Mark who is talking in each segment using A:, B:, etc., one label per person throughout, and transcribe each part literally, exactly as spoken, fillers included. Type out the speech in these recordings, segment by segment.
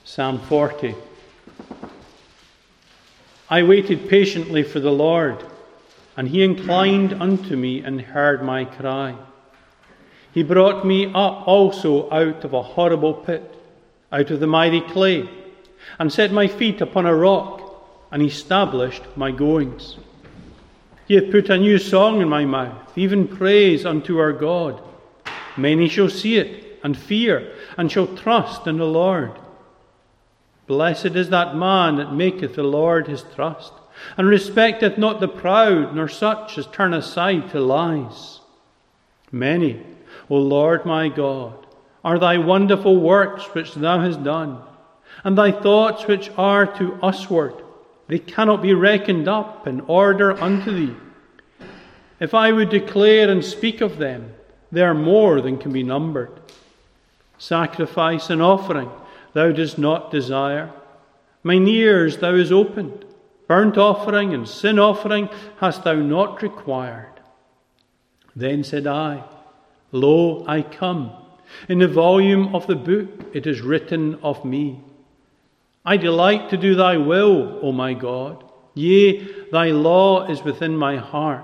A: Psalm forty. I waited patiently for the Lord, and he inclined unto me and heard my cry. He brought me up also out of a horrible pit, out of the miry clay, and set my feet upon a rock, and established my goings. He hath put a new song in my mouth, even praise unto our God. Many shall see it, and fear, and shall trust in the Lord. Blessed is that man that maketh the Lord his trust, and respecteth not the proud, nor such as turn aside to lies. Many, O Lord my God, are thy wonderful works which thou hast done, and thy thoughts which are to usward. They cannot be reckoned up in order unto thee. If I would declare and speak of them, they are more than can be numbered. Sacrifice and offering thou dost not desire. Mine ears thou hast opened. Burnt offering and sin offering hast thou not required. Then said I, Lo, I come. In the volume of the book it is written of me. I delight to do thy will, O my God. Yea, thy law is within my heart.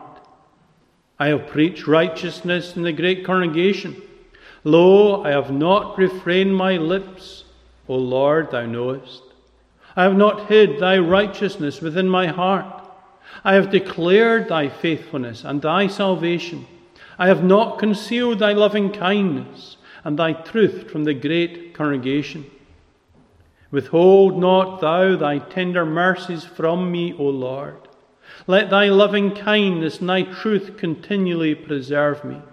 A: I have preached righteousness in the great congregation. Lo, I have not refrained my lips. O Lord, thou knowest. I have not hid thy righteousness within my heart. I have declared thy faithfulness and thy salvation. I have not concealed thy loving kindness and thy truth from the great congregation. Withhold not thou thy tender mercies from me, O Lord. Let thy loving kindness and thy truth continually preserve me.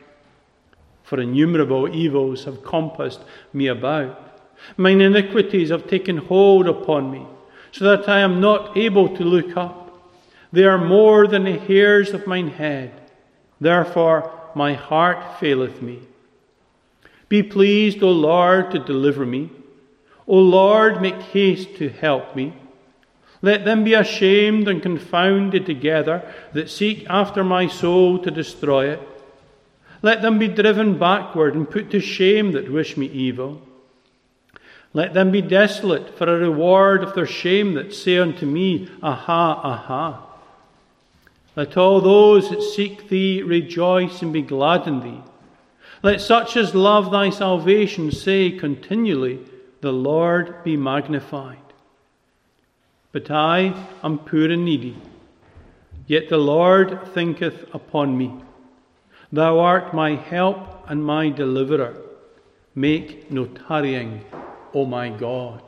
A: For innumerable evils have compassed me about. Mine iniquities have taken hold upon me, so that I am not able to look up. They are more than the hairs of mine head. Therefore my heart faileth me. Be pleased, O Lord, to deliver me. O Lord, make haste to help me. Let them be ashamed and confounded together that seek after my soul to destroy it. Let them be driven backward and put to shame that wish me evil. Let them be desolate for a reward of their shame that say unto me, Aha, aha. Let all those that seek thee rejoice and be glad in thee. Let such as love thy salvation say continually, The Lord be magnified. But I am poor and needy, yet the Lord thinketh upon me. Thou art my help and my deliverer. Make no tarrying, O my God.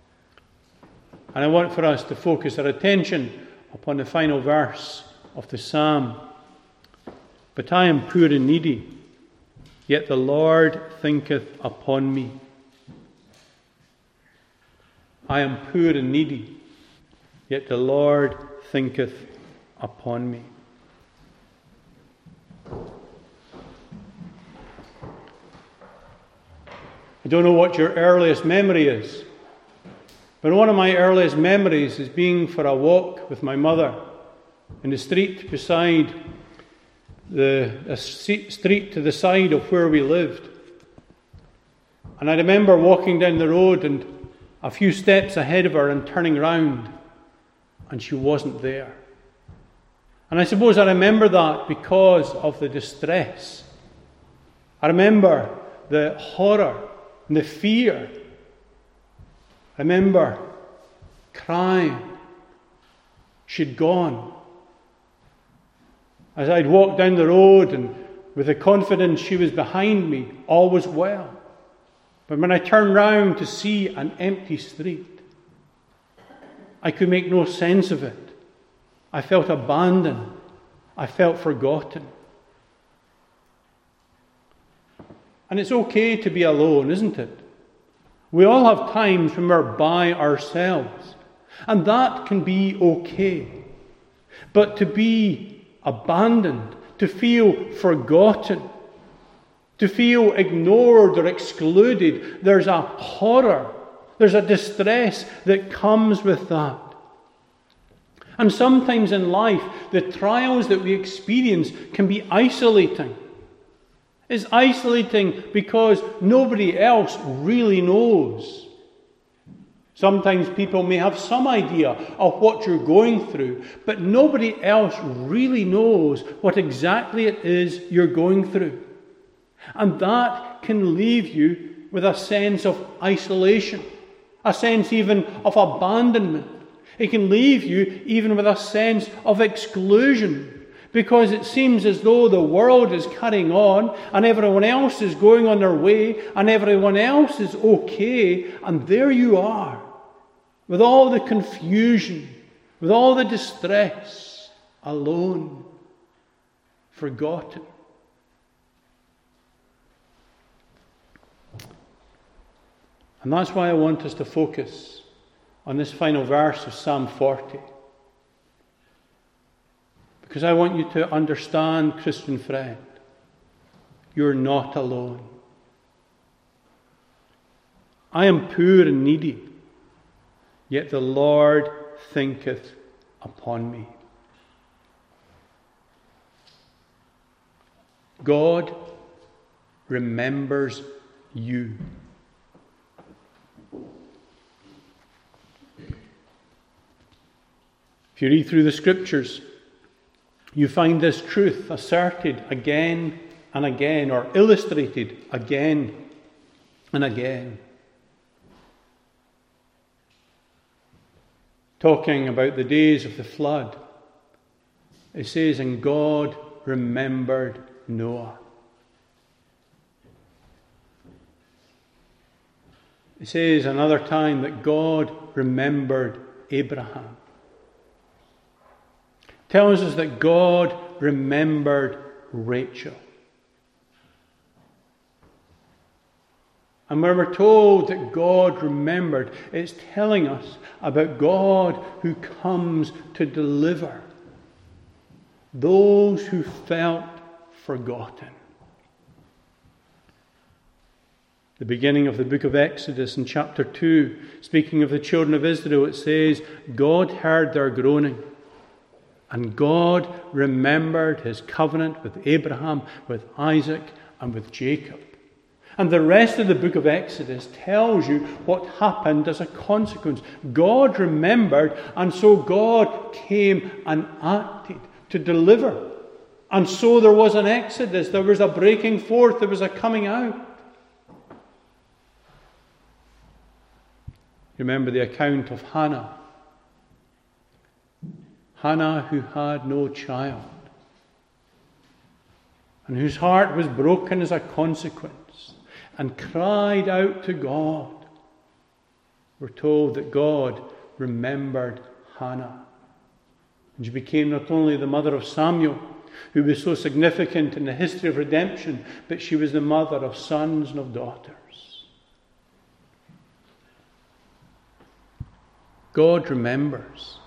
A: And I want for us to focus our attention upon the final verse of the psalm. But I am poor and needy, yet the Lord thinketh upon me. I am poor and needy, yet the Lord thinketh upon me. I don't know what your earliest memory is, but one of my earliest memories is being for a walk with my mother in the street beside the a street to the side of where we lived. And I remember walking down the road and a few steps ahead of her and turning round, and she wasn't there. And I suppose I remember that because of the distress. I remember the horror and the fear. I remember crying. She'd gone. As I'd walked down the road and with the confidence she was behind me, all was well. But when I turned round to see an empty street, I could make no sense of it. I felt abandoned. I felt forgotten. And it's okay to be alone, isn't it? We all have times when we're by ourselves. And that can be okay. But to be abandoned, to feel forgotten, to feel ignored or excluded, there's a horror, there's a distress that comes with that. And sometimes in life, the trials that we experience can be isolating. It's isolating because nobody else really knows. Sometimes people may have some idea of what you're going through, but nobody else really knows what exactly it is you're going through. And that can leave you with a sense of isolation, a sense even of abandonment. It can leave you even with a sense of exclusion, because it seems as though the world is carrying on and everyone else is going on their way and everyone else is okay, and there you are, with all the confusion, with all the distress, alone, forgotten. And that's why I want us to focus on this final verse of Psalm forty. Because I want you to understand, Christian friend, you're not alone. I am poor and needy, yet the Lord thinketh upon me. God remembers you. If you read through the Scriptures, you find this truth asserted again and again, or illustrated again and again. Talking about the days of the flood, it says, and God remembered Noah. It says another time that God remembered Abraham. It tells us that God remembered Rachel. And when we're told that God remembered, it's telling us about God who comes to deliver those who felt forgotten. The beginning of the book of Exodus in chapter two, speaking of the children of Israel, it says, God heard their groaning, and God remembered his covenant with Abraham, with Isaac, and with Jacob. And the rest of the book of Exodus tells you what happened as a consequence. God remembered, and so God came and acted to deliver. And so there was an exodus, there was a breaking forth, there was a coming out. Remember the account of Hannah. Hannah, who had no child, and whose heart was broken as a consequence, and cried out to God. We're told that God remembered Hannah. And she became not only the mother of Samuel, who was so significant in the history of redemption, but she was the mother of sons and of daughters. God remembers.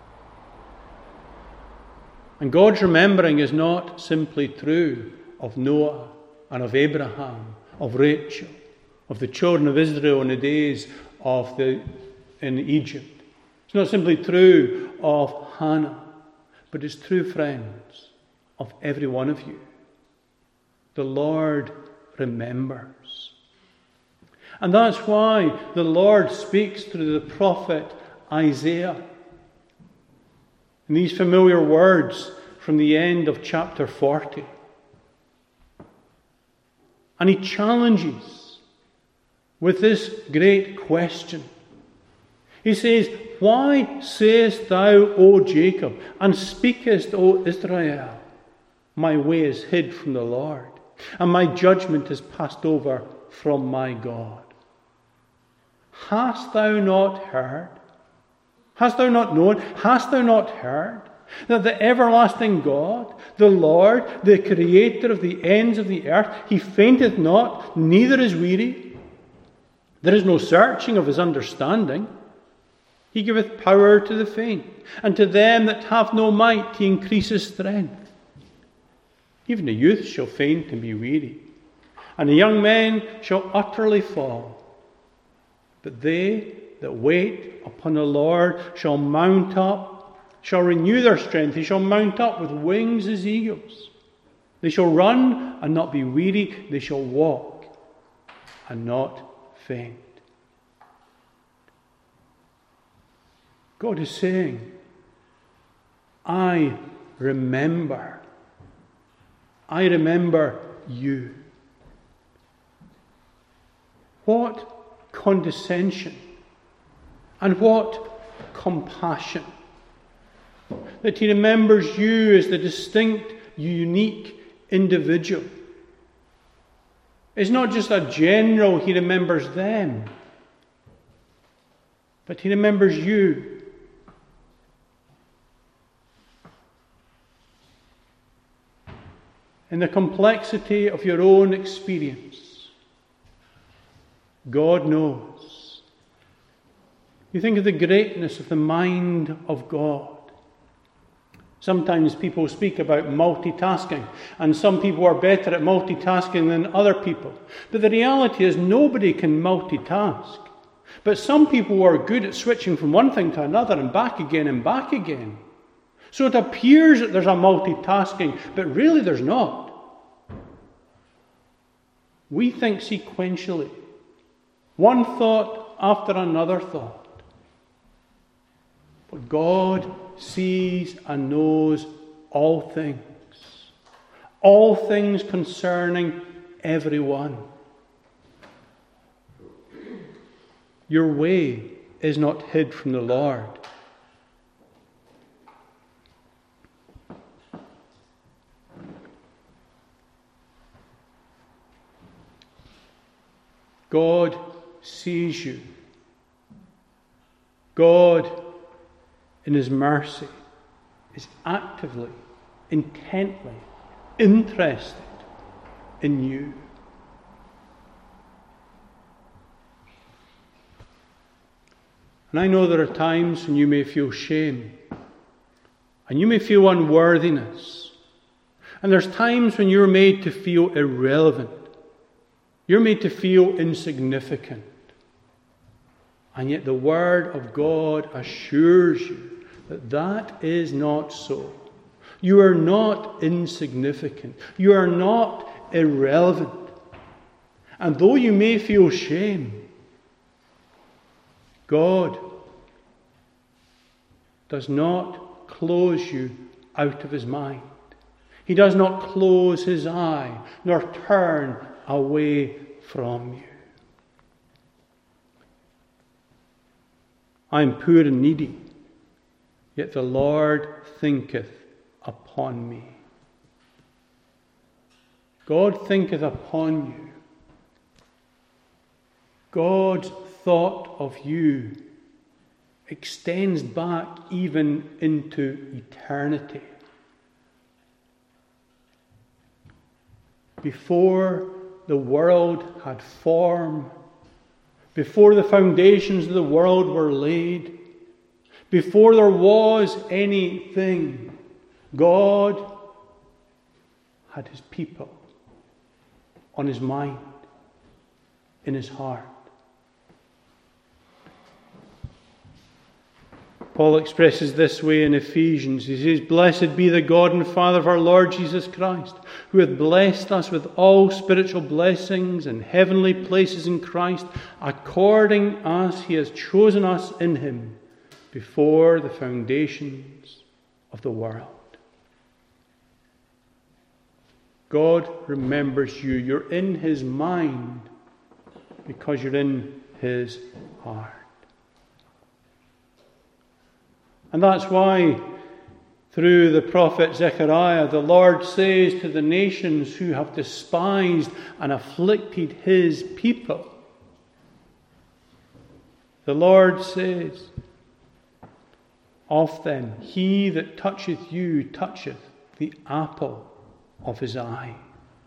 A: And God's remembering is not simply true of Noah and of Abraham, of Rachel, of the children of Israel in the days of the in Egypt. It's not simply true of Hannah, but it's true, friends, of every one of you. The Lord remembers. And that's why the Lord speaks through the prophet Isaiah. And these familiar words from the end of chapter forty. And he challenges with this great question. He says, why sayest thou, O Jacob, and speakest, O Israel, my way is hid from the Lord, and my judgment is passed over from my God? Hast thou not heard? Hast thou not known? Hast thou not heard that the everlasting God, the Lord, the creator of the ends of the earth, he fainteth not, neither is weary? There is no searching of his understanding. He giveth power to the faint, and to them that have no might he increaseth strength. Even the youth shall faint and be weary, and the young men shall utterly fall. But they that wait upon the Lord shall mount up, shall renew their strength. They shall mount up with wings as eagles. They shall run and not be weary. They shall walk and not faint. God is saying, I remember. I remember you. What condescension and what compassion. That he remembers you as the distinct, unique individual. It's not just a general, he remembers them. But he remembers you. In the complexity of your own experience, God knows. You think of the greatness of the mind of God. Sometimes people speak about multitasking, and some people are better at multitasking than other people. But the reality is nobody can multitask. But some people are good at switching from one thing to another and back again and back again. So it appears that there's a multitasking, but really there's not. We think sequentially, one thought after another thought. But God sees and knows all things. All things concerning everyone. Your way is not hid from the Lord. God sees you. God, in His mercy, is actively, intently interested in you. And I know there are times when you may feel shame, and you may feel unworthiness, and there's times when you're made to feel irrelevant. You're made to feel insignificant. And yet the Word of God assures you that that is not so. You are not insignificant. You are not irrelevant. And though you may feel shame, God does not close you out of His mind. He does not close His eye, nor turn away from you. I am poor and needy, yet the Lord thinketh upon me. God thinketh upon you. God's thought of you extends back even into eternity. Before the world had form, before the foundations of the world were laid, before there was anything, God had His people on His mind, in His heart. Paul expresses this way in Ephesians. He says, "Blessed be the God and Father of our Lord Jesus Christ, who hath blessed us with all spiritual blessings in heavenly places in Christ, according as He has chosen us in Him before the foundations of the world." God remembers you. You're in His mind because you're in His heart. And that's why, through the prophet Zechariah, the Lord says to the nations who have despised and afflicted His people, the Lord says of them, "He that toucheth you toucheth the apple of His eye."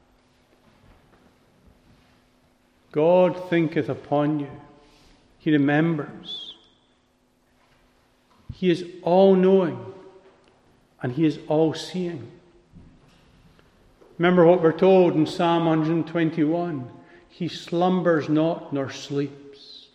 A: God thinketh upon you. He remembers. He is all-knowing and He is all-seeing. Remember what we're told in Psalm one twenty-one. He slumbers not nor sleeps.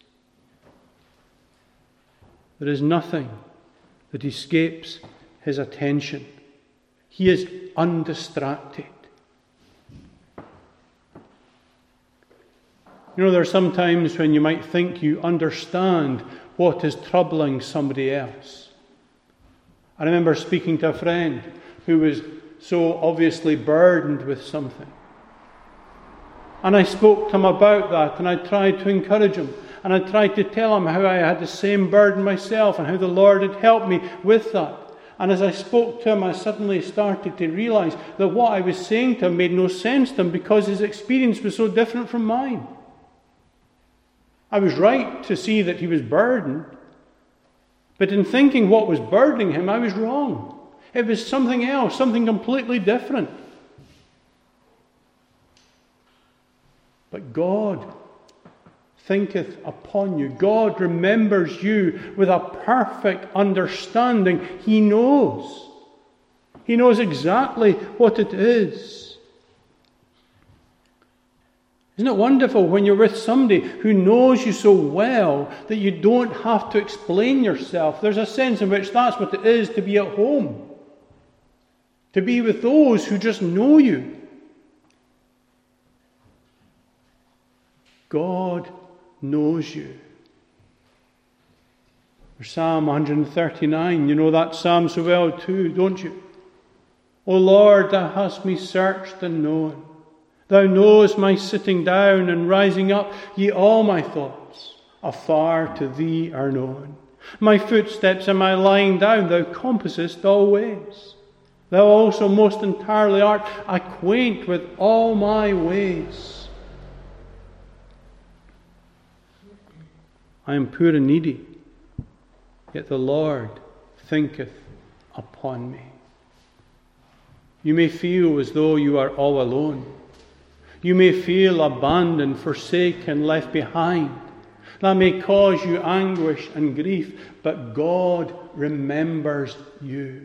A: There is nothing that escapes His attention. He is undistracted. You know, there are some times when you might think you understand what is troubling somebody else. I remember speaking to a friend who was so obviously burdened with something. And I spoke to him about that, and I tried to encourage him. And I tried to tell him how I had the same burden myself and how the Lord had helped me with that. And as I spoke to him, I suddenly started to realize that what I was saying to him made no sense to him because his experience was so different from mine. I was right to see that he was burdened, but in thinking what was burdening him, I was wrong. It was something else, something completely different. But God thinketh upon you. God remembers you with a perfect understanding. He knows. He knows exactly what it is. Isn't it wonderful when you're with somebody who knows you so well that you don't have to explain yourself? There's a sense in which that's what it is to be at home. To be with those who just know you. God knows you. Psalm one thirty-nine, you know that psalm so well too, don't you? O Lord, thou hast me searched and known. Thou knowest my sitting down and rising up, ye all my thoughts afar to thee are known. My footsteps and my lying down thou compassest all ways. Thou also most entirely art acquaint with all my ways. I am poor and needy, yet the Lord thinketh upon me. You may feel as though you are all alone. You may feel abandoned, forsaken, left behind. That may cause you anguish and grief, but God remembers you.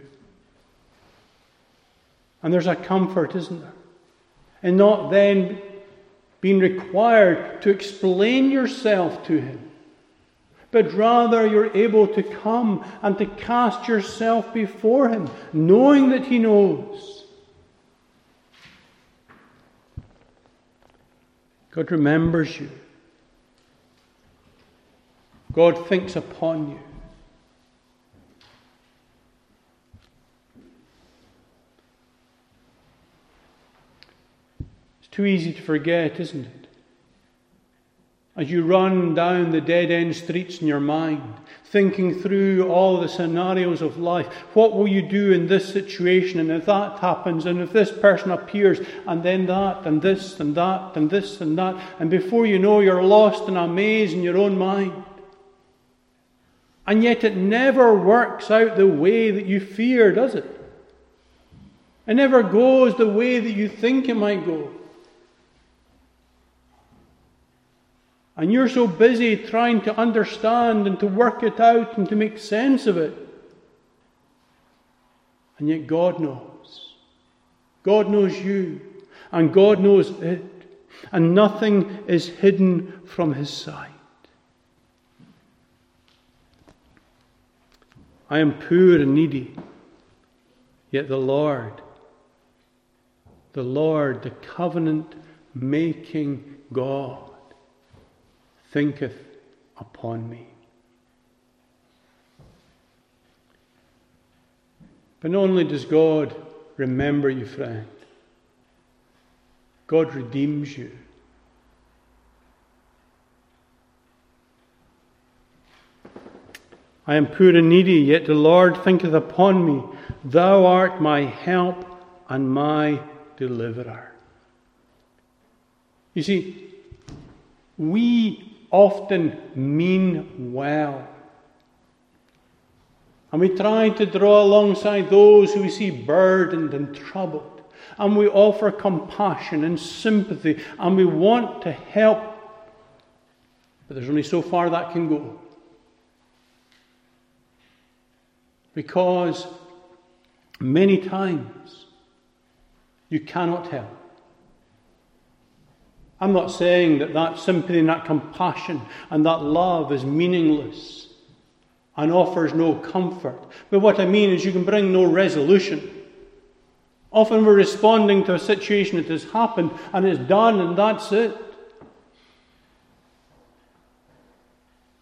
A: And there's a comfort, isn't there? In not then being required to explain yourself to Him, but rather you're able to come and to cast yourself before Him, knowing that He knows. God remembers you. God thinks upon you. It's too easy to forget, isn't it? As you run down the dead-end streets in your mind, thinking through all the scenarios of life, what will you do in this situation, and if that happens, and if this person appears, and then that, and this, and that, and this, and that, and before you know, you're lost in a maze in your own mind. And yet it never works out the way that you fear, does it? It never goes the way that you think it might go. And you're so busy trying to understand and to work it out and to make sense of it. And yet God knows. God knows you. And God knows it. And nothing is hidden from His sight. I am poor and needy. Yet the Lord, the Lord, the covenant-making God, thinketh upon me. But not only does God remember you, friend, God redeems you. I am poor and needy, yet the Lord thinketh upon me. Thou art my help and my deliverer. You see, we often mean well. And we try to draw alongside those who we see burdened and troubled. And we offer compassion and sympathy. And we want to help. But there's only so far that can go. Because many times you cannot help. I'm not saying that that sympathy and that compassion and that love is meaningless and offers no comfort. But what I mean is you can bring no resolution. Often we're responding to a situation that has happened and it's done and that's it.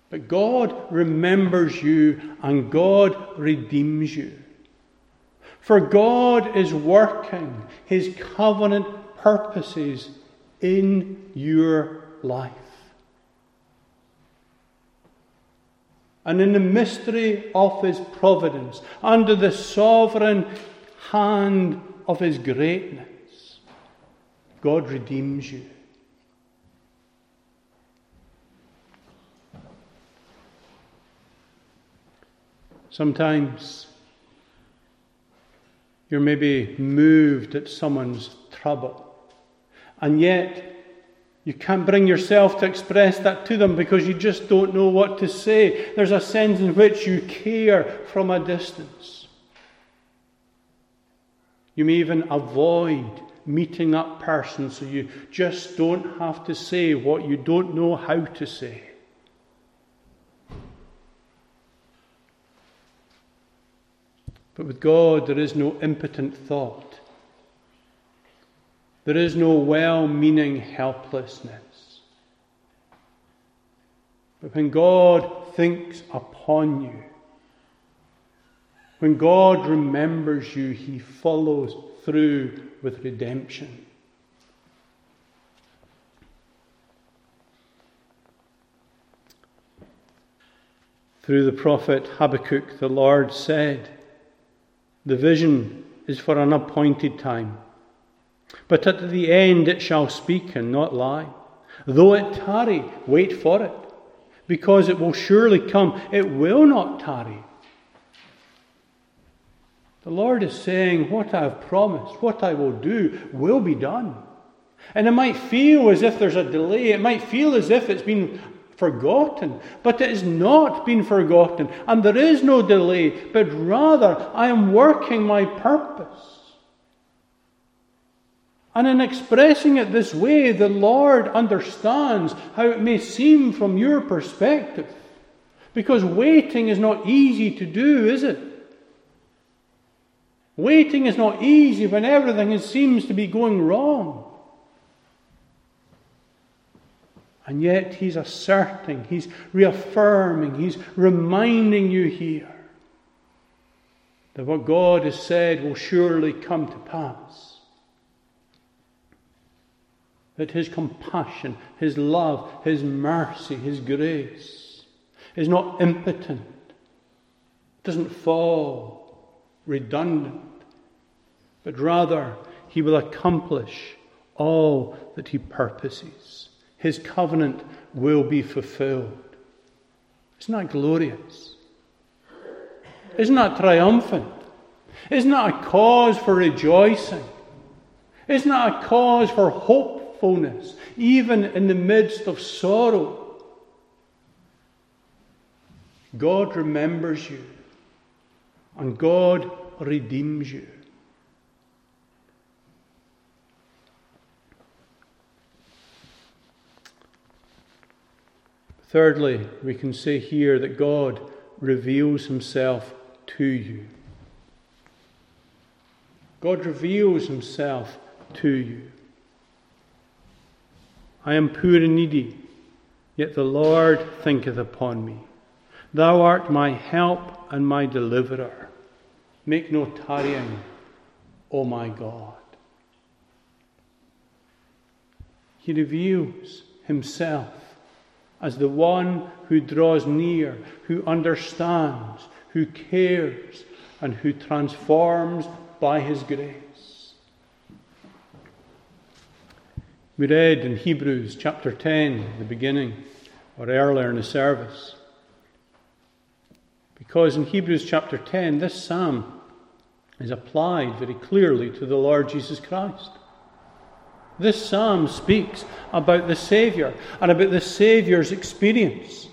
A: But God remembers you and God redeems you. For God is working his covenant purposes in your life. And in the mystery of his providence, under the sovereign hand of his greatness, God redeems you. Sometimes you're maybe moved at someone's trouble, and yet you can't bring yourself to express that to them because you just don't know what to say. There's a sense in which you care from a distance. You may even avoid meeting that person so you just don't have to say what you don't know how to say. But with God, there is no impotent thought. There is no well-meaning helplessness. But when God thinks upon you, when God remembers you, he follows through with redemption. Through the prophet Habakkuk, the Lord said, "The vision is for an appointed time, but at the end it shall speak and not lie. Though it tarry, wait for it, because it will surely come. It will not tarry." The Lord is saying, what I have promised, what I will do, will be done. And it might feel as if there's a delay. It might feel as if it's been forgotten, but it has not been forgotten, and there is no delay, but rather I am working my purpose. And in expressing it this way, the Lord understands how it may seem from your perspective, because waiting is not easy to do, is it? Waiting is not easy when everything seems to be going wrong. And yet he's asserting, he's reaffirming, he's reminding you here that what God has said will surely come to pass. That his compassion, his love, his mercy, his grace is not impotent, doesn't fall redundant, but rather he will accomplish all that he purposes. His covenant will be fulfilled. Isn't that glorious? Isn't that triumphant? Isn't that a cause for rejoicing? Isn't that a cause for hopefulness, even in the midst of sorrow? God remembers you, and God redeems you. Thirdly, we can say here that God reveals himself to you. God reveals himself to you. I am poor and needy, yet the Lord thinketh upon me. Thou art my help and my deliverer. Make no tarrying, O my God. He reveals himself as the one who draws near, who understands, who cares, and who transforms by his grace. We read in Hebrews chapter ten, the beginning, or earlier in the service. Because in Hebrews chapter ten, this psalm is applied very clearly to the Lord Jesus Christ. This psalm speaks about the Saviour and about the Saviour's experience.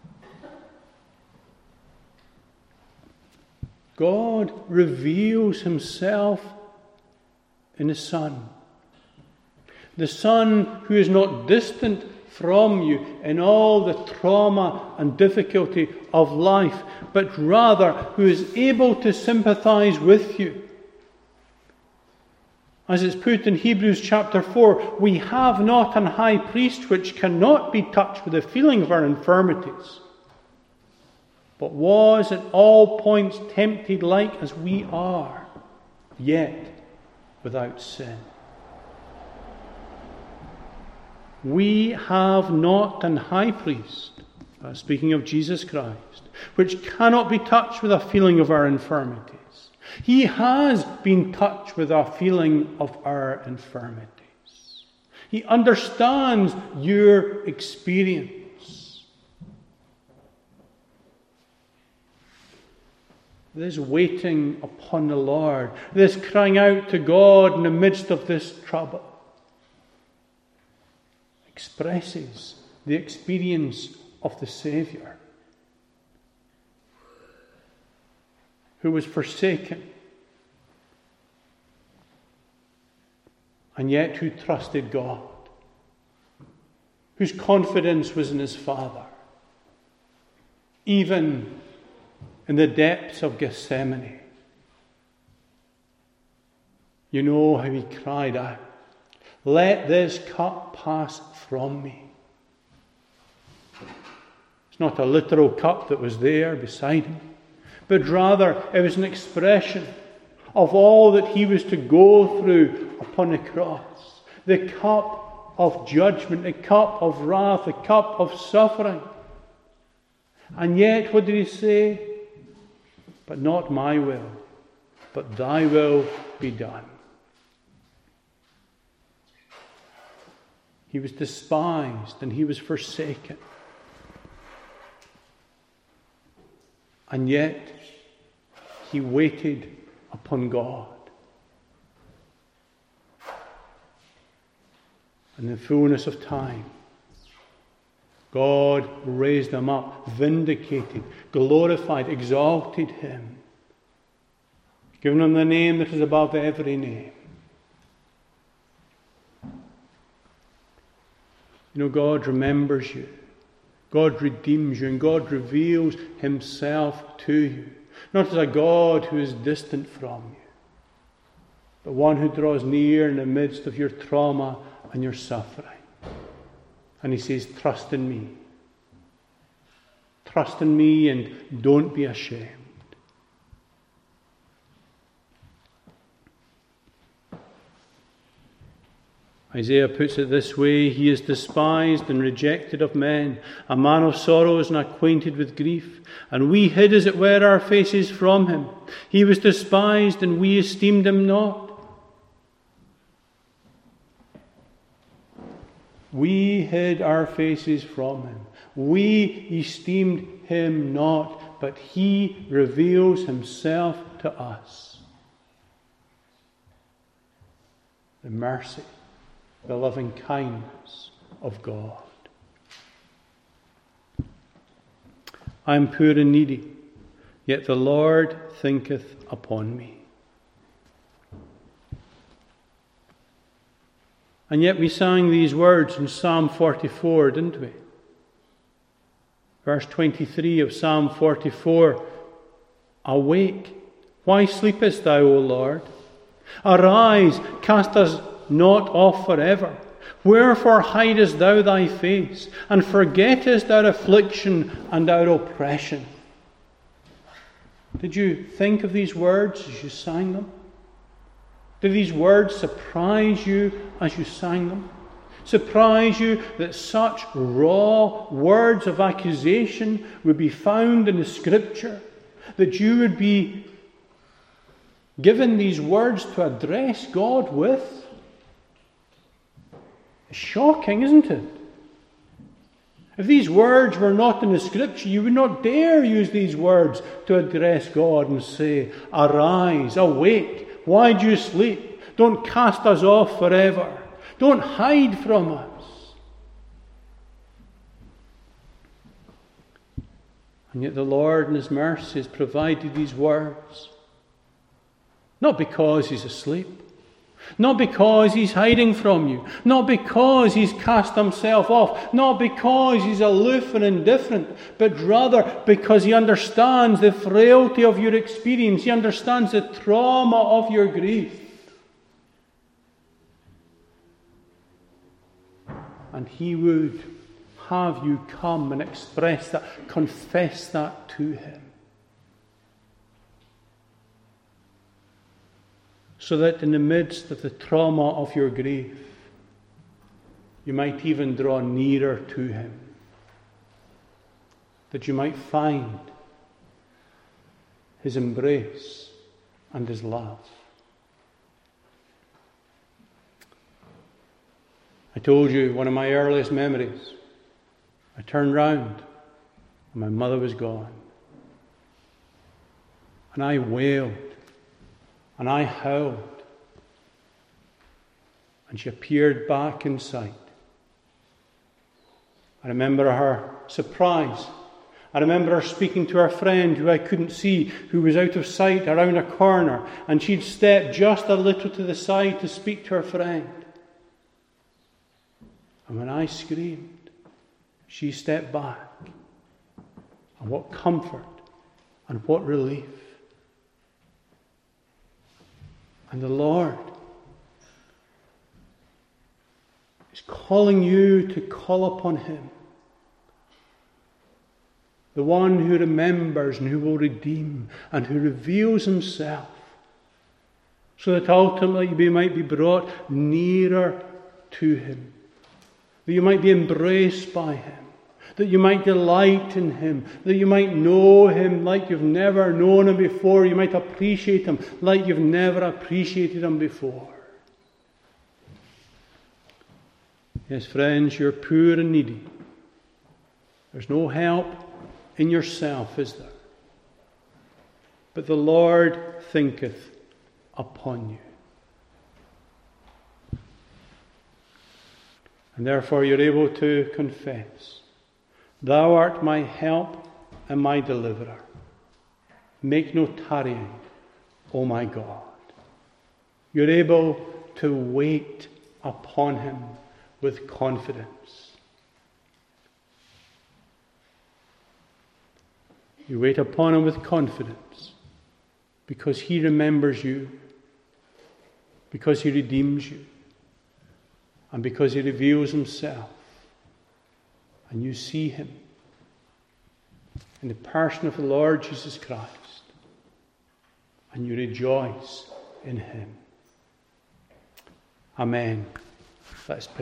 A: God reveals himself in the Son. The Son who is not distant from you in all the trauma and difficulty of life, but rather who is able to sympathize with you. As it's put in Hebrews chapter four, we have not an high priest which cannot be touched with the feeling of our infirmities, but was at all points tempted like as we are, yet without sin. We have not an high priest, uh, speaking of Jesus Christ, which cannot be touched with a feeling of our infirmities. He has been touched with a feeling of our infirmities. He understands your experience. This waiting upon the Lord, this crying out to God in the midst of this trouble, expresses the experience of the Saviour, who was forsaken, and yet who trusted God, whose confidence was in his Father, even in the depths of Gethsemane. You know how he cried out, "Let this cup pass from me." It's not a literal cup that was there beside him, but rather it was an expression of all that he was to go through upon the cross. The cup of judgment, the cup of wrath, the cup of suffering. And yet, what did he say? "But not my will, but thy will be done." He was despised and he was forsaken. And yet, he waited upon God. In the fullness of time, God raised him up, vindicated, glorified, exalted him, given him the name that is above every name. You know, God remembers you. God redeems you, and God reveals himself to you. Not as a God who is distant from you, but one who draws near in the midst of your trauma and your suffering. And he says, "Trust in me. Trust in me and don't be ashamed." Isaiah puts it this way: "He is despised and rejected of men, a man of sorrows and acquainted with grief. And we hid, as it were, our faces from him. He was despised, and we esteemed him not." We hid our faces from him. We esteemed him not, but he reveals himself to us. The mercy, the loving kindness of God. I am poor and needy, yet the Lord thinketh upon me. And yet we sang these words in Psalm forty-four, didn't we? Verse twenty-three of Psalm forty-four. "Awake, why sleepest thou, O Lord? Arise, cast us not off forever. Wherefore hidest thou thy face, and forgettest our affliction and our oppression?" Did you think of these words as you sang them? Did these words surprise you as you sang them? Surprise you that such raw words of accusation would be found in the Scripture? That you would be given these words to address God with? It's shocking, isn't it? If these words were not in the Scripture, you would not dare use these words to address God and say, "Arise, awake, why do you sleep? Don't cast us off forever. Don't hide from us." And yet the Lord in his mercy has provided these words. Not because he's asleep. Not because he's hiding from you. Not because he's cast himself off. Not because he's aloof and indifferent. But rather because he understands the frailty of your experience. He understands the trauma of your grief. And he would have you come and express that, confess that to him. So that in the midst of the trauma of your grief, you might even draw nearer to him. That you might find his embrace and his love. I told you one of my earliest memories. I turned round and my mother was gone. And I wailed and I howled. And she appeared back in sight. I remember her surprise. I remember her speaking to her friend who I couldn't see, who was out of sight around a corner, and she'd stepped just a little to the side to speak to her friend. And when I screamed, she stepped back. And what comfort and what relief. And the Lord is calling you to call upon him. The one who remembers and who will redeem and who reveals himself, so that ultimately you might be brought nearer to him, that you might be embraced by him, that you might delight in him, that you might know him like you've never known him before, you might appreciate him like you've never appreciated him before. Yes, friends, you're poor and needy. There's no help in yourself, is there? But the Lord thinketh upon you. And therefore you're able to confess, Thou art my help and my deliverer. Make no tarrying, O my God. You're able to wait upon him with confidence. You wait upon him with confidence because he remembers you, because he redeems you, and because he reveals himself. And you see him in the person of the Lord Jesus Christ, and you rejoice in him. Amen. Let's pray.